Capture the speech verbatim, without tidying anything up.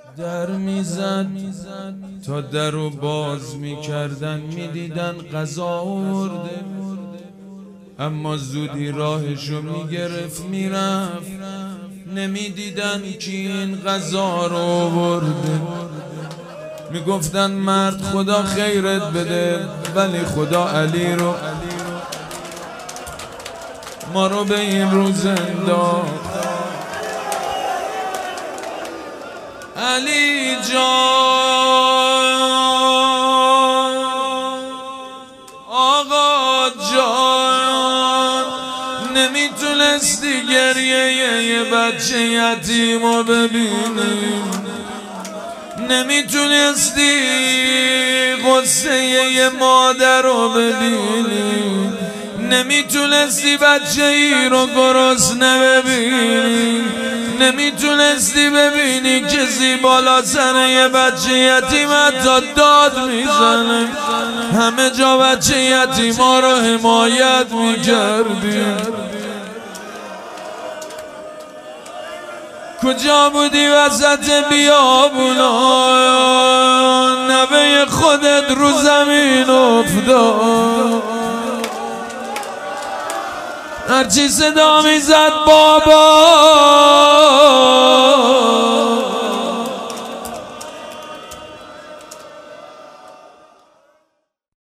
در میزد تا در رو باز میکردن میدیدن غذا آورده، اما زودی راهشو میگرفت میرفت، نمیدیدن کی این غذا رو آورده. میگفتن مرد خدا خیرت بده، ولی خدا علی رو ما رو به این روز انداخت. علی جان، آقا جان، نمیتونستی گریه یه بچه یتیم رو ببینی، نمیتونستی غصه یه مادر رو ببینی، نمیتونستی بچه ای رو گرسنه ببینی، نمیتونستی ببینی کسی بالا سر یه بچه یتیم حتی داد میزنه. همه جا بچه یتیم ها رو حمایت میکردی. کجا بودی وسط بیابونا؟ نوه خودت رو زمین افتاد، هرچی صدا میزد بابا